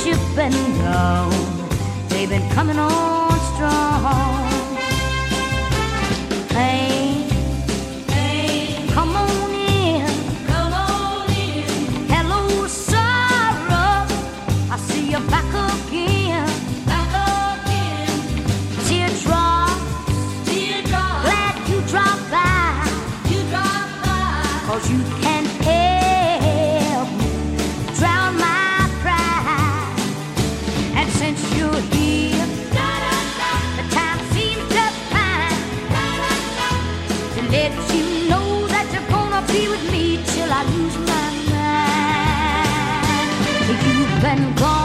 you've been gone, they've been coming on strong. Pain, pain, come on in, come on in. Hello, sorrow, I see you back again, back again. Teardrops, teardrops, glad you dropped by, you dropped by. 'Cause you can help me drown my pride. And since you're here, the time seems just fine to let you know that you're gonna be with me till I lose my mind. You've been gone